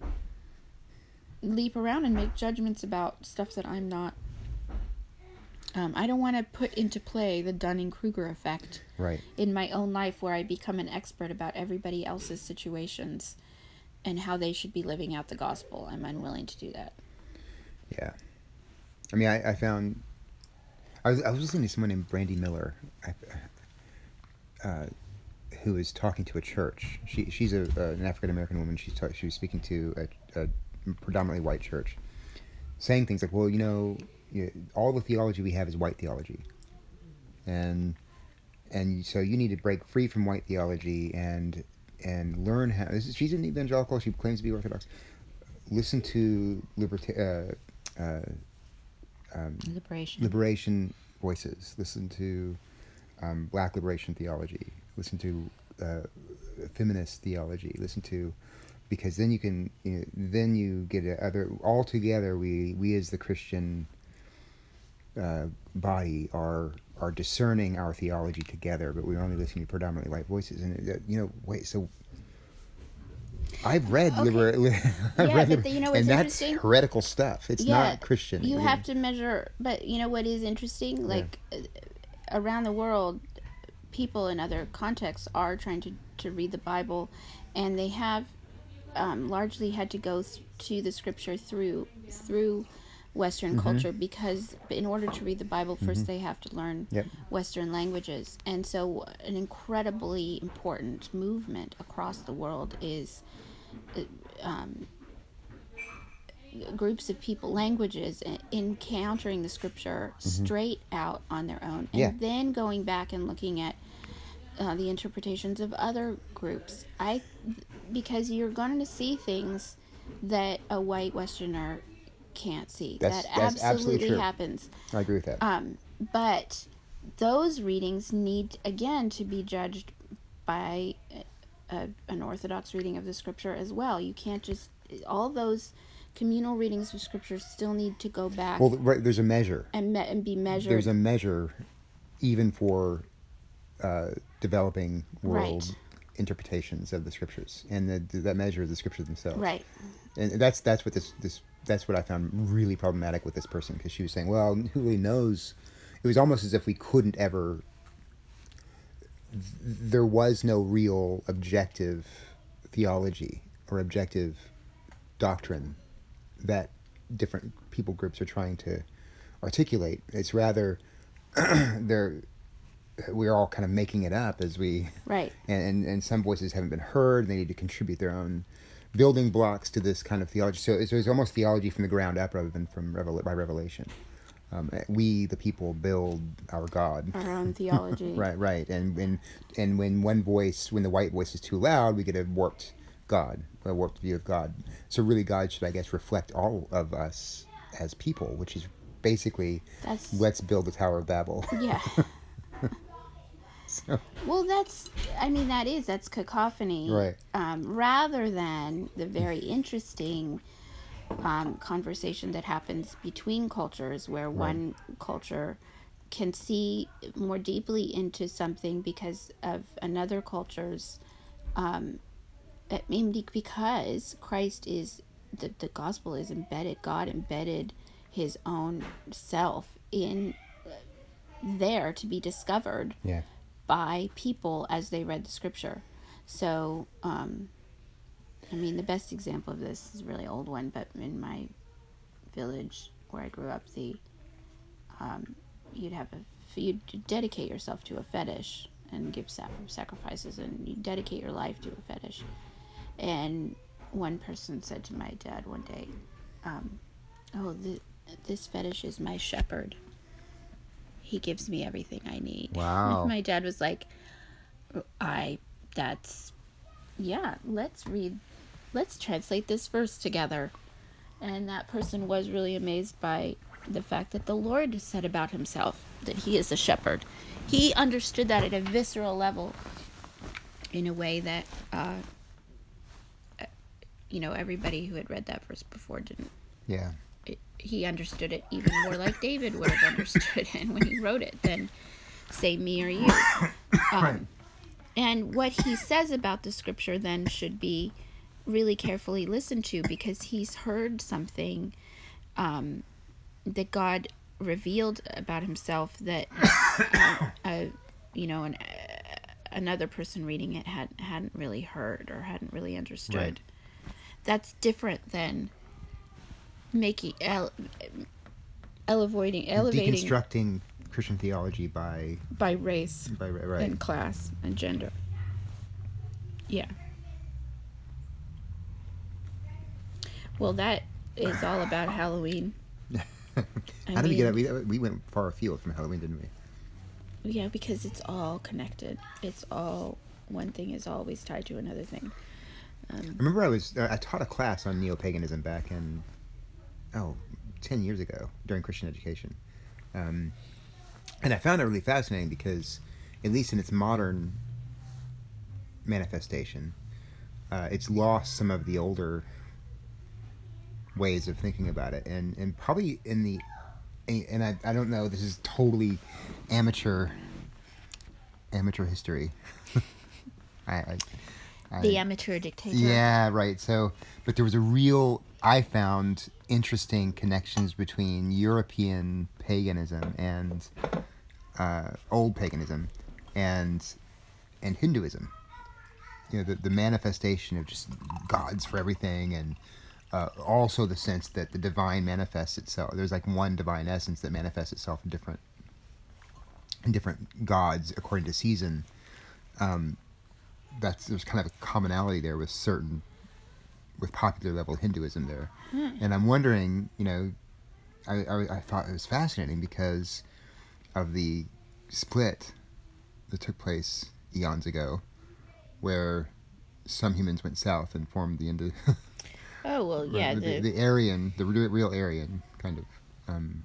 leap around and make judgments about stuff that I'm not. Um, I don't want to put into play the Dunning-Kruger effect Right. in my own life where I become an expert about everybody else's situations and how they should be living out the gospel. I'm unwilling to do that. Yeah. I mean, I, I found... I was, I was listening to someone named Brandy Miller, uh, who was talking to a church. She She's a, uh, an African-American woman. She's ta- she was speaking to a, a predominantly white church, saying things like, well, you know... You, all the theology we have is white theology, and and so you need to break free from white theology and and learn how. This is, she's an evangelical. She claims to be Orthodox. Listen to liberta- uh, uh, um, Liberation. liberation voices. Listen to um, Black liberation theology. Listen to uh, feminist theology. Listen to. Because then you can, you know, then you get a other. All together, we we as the Christian Uh, body are are discerning our theology together, but we're only listening to predominantly white voices. And uh, you know, wait, so I've read Okay. liber- li- I've Yeah, read but liber- the- you know what's and that's interesting? heretical stuff. It's Yeah, not Christian. You It- have to measure, but you know what is interesting? Like uh, around the world, people in other contexts are trying to, to read the Bible, and they have um, largely had to go th- to the scripture through through Western Mhm. culture, because in order to read the Bible, first Mhm. they have to learn Yep. Western languages. And so an incredibly important movement across the world is uh, um, groups of people, languages, e- encountering the scripture straight out on their own, and Yeah. then going back and looking at uh, the interpretations of other groups. I, because you're going to see things that a white Westerner can't see. That's- that that's absolutely absolutely true. happens. I agree with that. Um, but those readings need, again, to be judged by a, an Orthodox reading of the scripture as well. You can't just, all those communal readings of scripture still need to go back Well, right, there's a measure. and, me- and be measured. There's a measure, even for uh, developing world Right. interpretations of the scriptures, and the, that measure is the scriptures themselves. Right. And that's that's what this this that's what I found really problematic with this person, because she was saying, well, who really knows? It was almost as if we couldn't ever. Th- there was no real objective theology or objective doctrine that different people groups are trying to articulate. It's rather they're we're all kind of making it up as we Right. and, and and some voices haven't been heard. They need to contribute their own building blocks to this kind of theology. So it's, it's almost theology from the ground up rather than from revel- by revelation. Um, we, the people, build our God. Our own theology. Right, right. And, and and when one voice, when the white voice is too loud, we get a warped God, a warped view of God. So really, God should, I guess, reflect all of us as people, which is basically, That's let's build the Tower of Babel. yeah. So, Well, that's, I mean, that is, that's cacophony, right. um, rather than the very interesting um, conversation that happens between cultures where Right. one culture can see more deeply into something because of another culture's, um, I mean, because Christ is, the, the gospel is embedded, God embedded his own self in there to be discovered Yeah. by people as they read the scripture. So, um, I mean, the best example of this is a really old one, but in my village where I grew up, the um, you'd have a you'd dedicate yourself to a fetish and give sacrifices, and you dedicate your life to a fetish. And one person said to my dad one day, um, "Oh, the, this fetish is my shepherd. He gives me everything I need." Wow. My dad was like, "I, that's, yeah, let's read, let's translate this verse together." And that person was really amazed by the fact that the Lord said about himself that he is a shepherd. He understood that at a visceral level in a way that, uh, you know, everybody who had read that verse before didn't. Yeah. It, he understood it even more like David would have understood it when he wrote it than, say, me or you. Um, Right. And what he says about the scripture then should be really carefully listened to, because he's heard something um, that God revealed about himself that, uh, uh, you know, an, uh, another person reading it had, hadn't really heard or hadn't really understood. Right. That's different than making, ele- elevating, elevating Deconstructing Christian theology by by race by right. and class and gender. Yeah. Well, that is all about Halloween. How I did we get? mean- We we went far afield from Halloween, didn't we? Yeah, because it's all connected. It's all, one thing is always tied to another thing. I remember I was uh, I taught a class on neo-paganism back in oh ten years ago during Christian education, um, and I found it really fascinating because, at least in its modern manifestation, uh, it's lost some of the older ways of thinking about it, and and probably in the and I, I don't know, this is totally amateur amateur history. I, I, I The amateur dictator. yeah, right. So, but there was a real, I found interesting connections between European paganism and uh, old paganism and and Hinduism. You know, the, the manifestation of just gods for everything, and uh, also the sense that the divine manifests itself. There's like one divine essence that manifests itself in different in different gods according to season. Um, that's there's kind of a commonality there with certain with popular level Hinduism there, Hmm. and I'm wondering, you know, I, I I thought it was fascinating because of the split that took place eons ago, where some humans went south and formed the Indo. Oh, well, yeah. the, The, the Aryan, the re- real Aryan kind of. Um,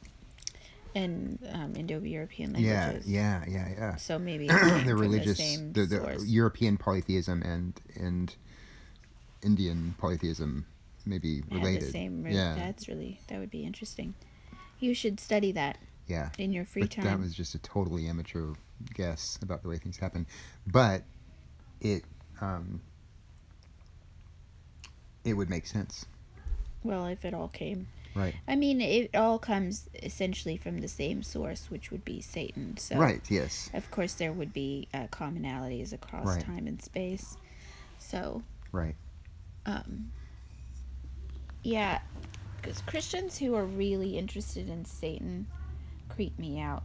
and um, Indo-European yeah, languages. yeah, yeah, yeah. So maybe it came the from religious, the same the, the source. European polytheism and and Indian polytheism may be Had related. the same root. Yeah, That's really, that would be interesting. You should study that yeah. in your free But time. that was just a totally amateur guess about the way things happen, but it um, it would make sense, Well, if it all came. right? I mean, it all comes essentially from the same source, which would be Satan. So, Right. Yes. of course, there would be uh, commonalities across Right. time and space. So, Right. um, yeah, because Christians who are really interested in Satan creep me out.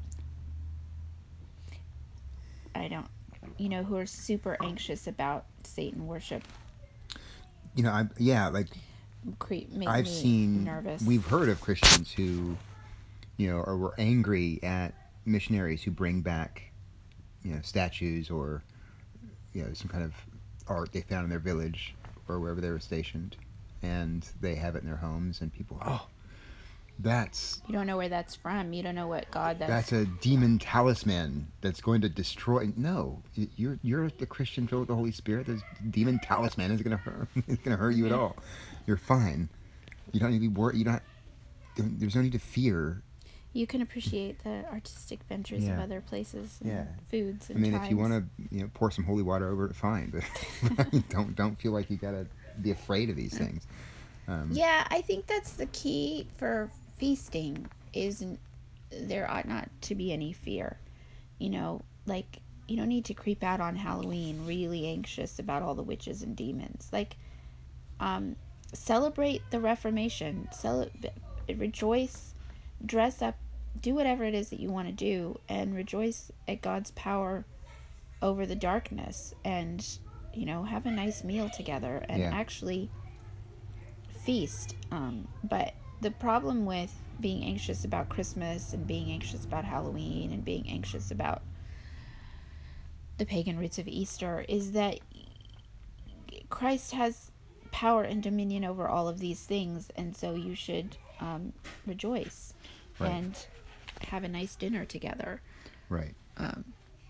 I don't, you know, who are super anxious about Satan worship. You know, I yeah, like Creep make I've me seen, nervous. we've heard of Christians who, you know, or were angry at missionaries who bring back, you know, statues or, you know, some kind of art they found in their village or wherever they were stationed, and they have it in their homes, and people, oh, that's You don't know where that's from. You don't know what God that's. that's a demon talisman that's going to destroy. No, y- you're you're the Christian filled with the Holy Spirit. This demon talisman isn't going to hurt. It's going to hurt you at all. You're fine. You don't need to be worried. You don't. There's no need to fear. You can appreciate the artistic ventures of Yeah. other places and Yeah. foods and I mean, times. if you want to, you know, pour some holy water over it, fine. But don't don't feel like you gotta be afraid of these things. Um, Yeah, I think that's the key for feasting. Is n- there ought not to be any fear. You know, like you don't need to creep out on Halloween really anxious about all the witches and demons. Like, um, celebrate the Reformation. Cel- rejoice, dress up, do whatever it is that you want to do, and rejoice at God's power over the darkness, and you know, have a nice meal together, and Yeah. actually feast. Um, but the problem with being anxious about Christmas and being anxious about Halloween and being anxious about the pagan roots of Easter is that Christ has power and dominion over all of these things, and so you should um, rejoice Right. and have a nice dinner together. Right. Um,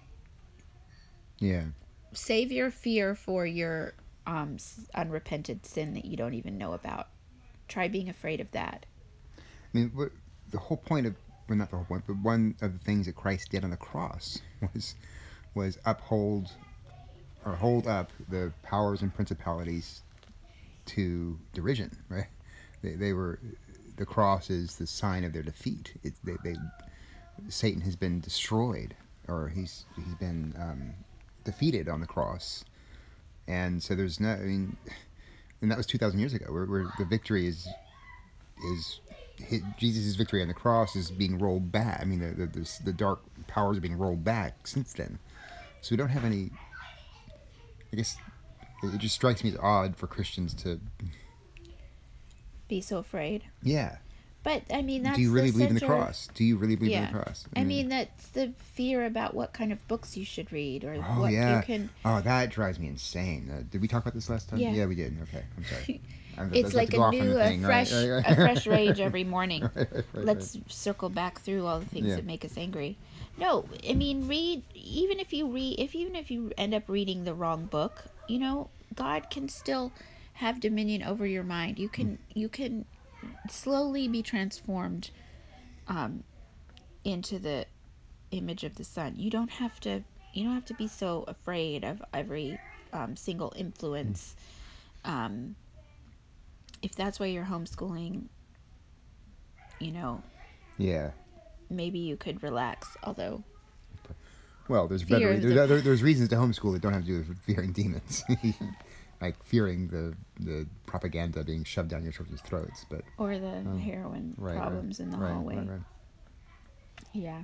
Yeah. save your fear for your um, unrepented sin that you don't even know about. Try being afraid of that. I mean, what, the whole point of, well, not the whole point, but one of the things that Christ did on the cross was was uphold or hold up the powers and principalities to derision. Right? They, they were the cross is the sign of their defeat. It, they, they Satan has been destroyed, or he's he's been um, defeated on the cross, and so there's no. I mean, and that was two thousand years ago. Where, where the victory is is hit, Jesus' victory on the cross is being rolled back. I mean, the, the the the dark powers are being rolled back since then. So we don't have any. I guess it just strikes me as odd for Christians to. Be so afraid. Yeah. But I mean, that's Do you really the believe in the center of- cross? Do you really believe yeah. in the cross? I mean, that's the fear about what kind of books you should read or Oh what yeah. you can. Oh, that drives me insane. Uh, did we talk about this last time? Yeah. Yeah, we did. Okay, I'm sorry. I'm, It's let's have like to go a off on new, the a thing, fresh, right, right, right. a fresh rage every morning. Right, right, right, Let's right. circle back through all the things Yeah. that make us angry. No, I mean, read. Even if you read, if even if you end up reading the wrong book, you know, God can still have dominion over your mind. You can, you can slowly be transformed um, into the image of the Son. You don't have to. You don't have to be so afraid of every um, single influence. Um, if that's why you're homeschooling, you know, Yeah. maybe you could relax. Although, Well, there's Fear better, of there's, the- other, there's reasons to homeschool that don't have to do with fearing demons, like fearing the the propaganda being shoved down your children's throats. But or the Oh, heroin right, problems right, in the right, hallway. right, right. Yeah.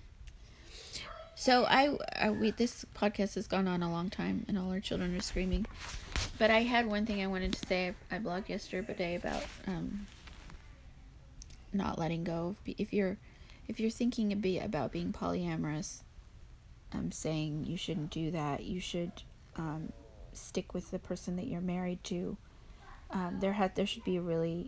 So I, I we this podcast has gone on a long time, and all our children are screaming. But I had one thing I wanted to say. I blogged yesterday about um, not letting go. Of be, if you're if you're thinking a bit about being polyamorous, I'm saying you shouldn't do that. You should um, stick with the person that you're married to. Um, there had there should be a really.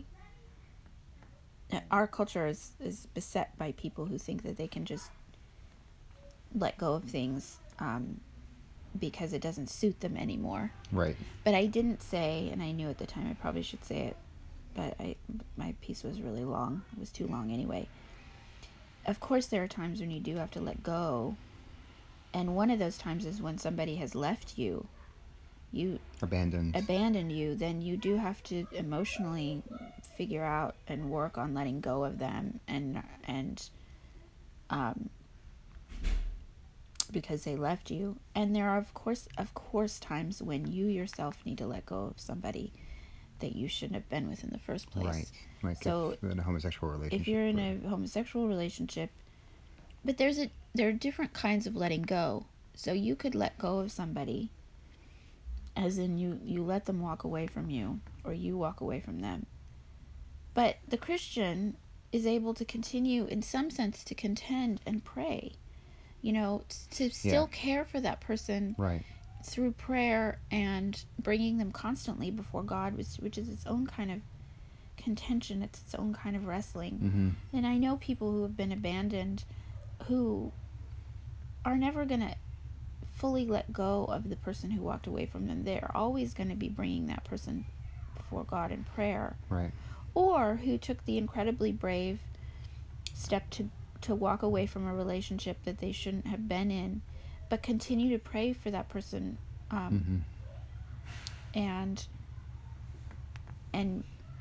Our culture is, is beset by people who think that they can just let go of things um, because it doesn't suit them anymore. Right. But I didn't say, and I knew at the time I probably should say it, but I my piece was really long. It was too long anyway. Of course, there are times when you do have to let go, and one of those times is when somebody has left you, you Abandoned. abandoned you. Then you do have to emotionally figure out and work on letting go of them, and and um. because they left you. And there are of course of course times when you yourself need to let go of somebody that you shouldn't have been with in the first place. Right. Like So if in a homosexual relationship. if you're in or- a homosexual relationship, but there's a there are different kinds of letting go. So you could let go of somebody as in you you let them walk away from you, or you walk away from them. But the Christian is able to continue in some sense to contend and pray, you know, to still Yeah. care for that person Right. through prayer and bringing them constantly before God, which, which is its own kind of contention. It's its own kind of wrestling. Mm-hmm. And I know people who have been abandoned who are never going to fully let go of the person who walked away from them. They're always going to be bringing that person before God in prayer. Right. Or who took the incredibly brave step to to walk away from a relationship that they shouldn't have been in, but continue to pray for that person, um, Mm-hmm. and and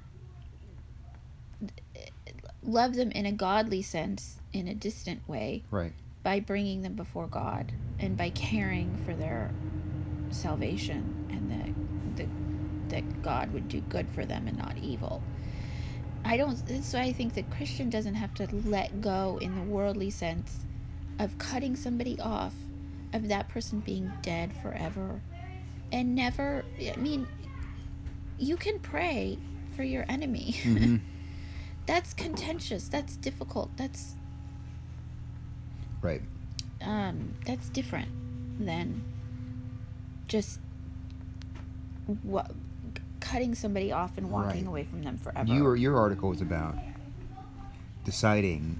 love them in a godly sense, in a distant way, Right. by bringing them before God and by caring for their salvation, and that the, that God would do good for them and not evil. I don't. So I think that Christian doesn't have to let go in the worldly sense of cutting somebody off, of that person being dead forever, and never. I mean, you can pray for your enemy. Mm-hmm. That's contentious. That's difficult. That's Right. um. That's different than just what cutting somebody off and walking Right. away from them forever. Your your article is about deciding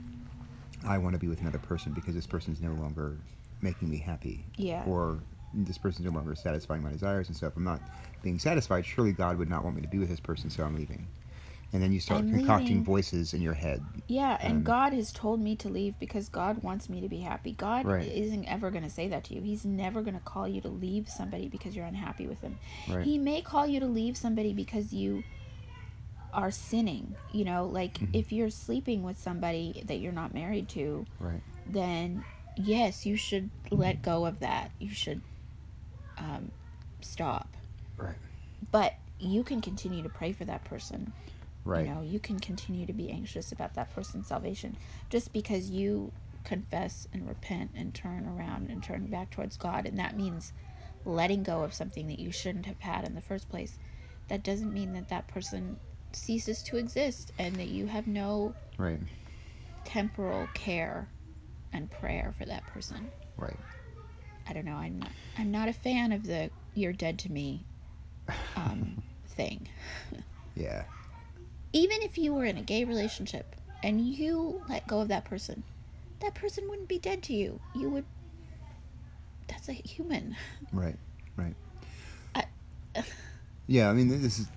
I want to be with another person because this person's no longer making me happy. Yeah. Or this person's no longer satisfying my desires, and so if I'm not being satisfied, surely God would not want me to be with this person, so I'm leaving. And then you start I'm concocting leaving. voices in your head. Yeah, and Um, God has told me to leave because God wants me to be happy. God Right. isn't ever going to say that to you. He's never going to call you to leave somebody because you're unhappy with them. Right. He may call you to leave somebody because you are sinning. You know, like Mhm. if you're sleeping with somebody that you're not married to, Right. then yes, you should let go of that. You should um, stop. Right. But you can continue to pray for that person. Right. You know, you can continue to be anxious about that person's salvation just because you confess and repent and turn around and turn back towards God. And that means letting go of something that you shouldn't have had in the first place. That doesn't mean that that person ceases to exist and that you have no Right. temporal care and prayer for that person. Right. I don't know. I'm not. I'm not a fan of the "you're dead to me" um, thing. Yeah. Even if you were in a gay relationship and you let go of that person, that person wouldn't be dead to you. You would. That's a human. Right. Right. I, Yeah. I mean, this is.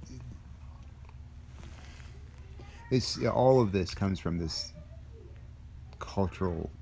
It's all of this comes from this cultural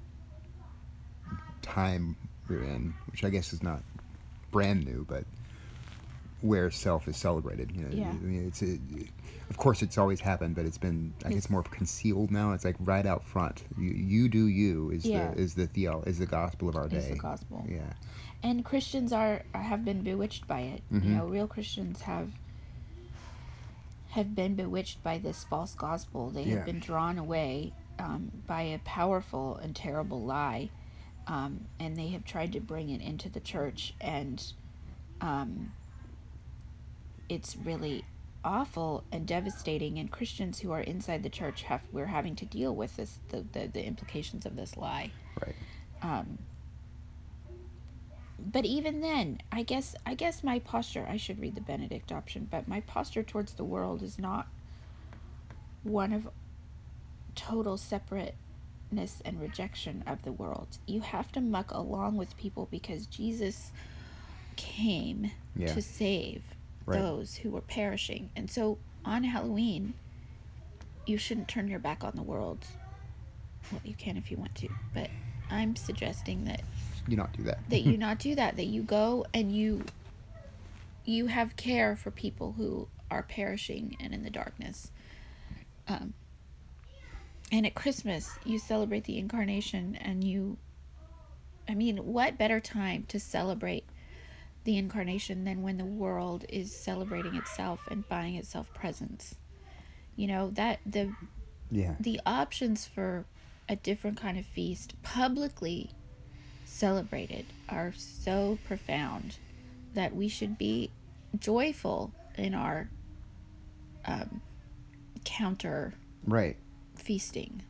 time we're in, which I guess is not brand new, but where self is celebrated. You know, Yeah. I mean, it's a, of course it's always happened, but it's been I guess It's- more concealed now. It's like right out front. You, you do you is Yeah. the is the theo is the gospel of our Is day. the gospel. Yeah. And Christians are have been bewitched by it. Mhm. You know, real Christians have have been bewitched by this false gospel. They Yeah. have been drawn away um, by a powerful and terrible lie, um, and they have tried to bring it into the church, and um, it's really awful and devastating. And Christians who are inside the church have we're having to deal with this the the, the implications of this lie. Right. Um, but even then, I guess I guess my posture, I should read the Benedict option, but my posture towards the world is not one of total separateness and rejection of the world. You have to muck along with people because Jesus came Yeah. to save Right. those who were perishing. And so on Halloween, you shouldn't turn your back on the world. Well, you can if you want to, but I'm suggesting that You not do that. that you not do that, that you go and you you have care for people who are perishing and in the darkness. Um, and at Christmas, you celebrate the incarnation, and you, I mean, what better time to celebrate the incarnation than when the world is celebrating itself and buying itself presents? You know, that the Yeah. the options for a different kind of feast publicly celebrated are so profound that we should be joyful in our um, counter Right. feasting.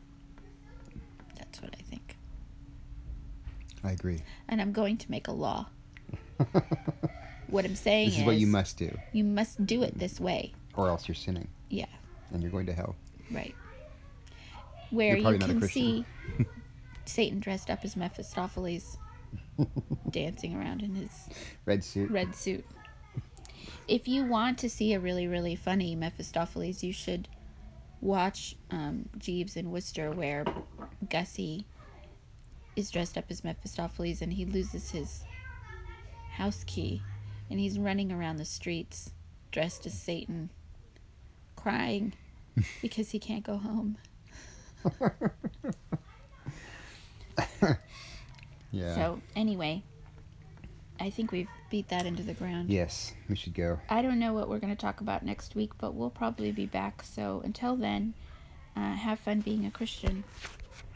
That's what I think. I agree. And I'm going to make a law What I'm saying This is is, what you must do, you must do it this way. or else you're sinning. Yeah. And you're going to hell. Right. Where You're you probably not a can Christian. see Satan dressed up as Mephistopheles dancing around in his Red suit. red suit. If you want to see a really, really funny Mephistopheles, you should watch um, Jeeves in Worcester, where Gussie is dressed up as Mephistopheles and he loses his house key and he's running around the streets dressed as Satan, crying because he can't go home. Yeah. So, anyway, I think we've beat that into the ground. Yes, we should go. I don't know what we're going to talk about next week, but we'll probably be back. So, until then, uh, have fun being a Christian.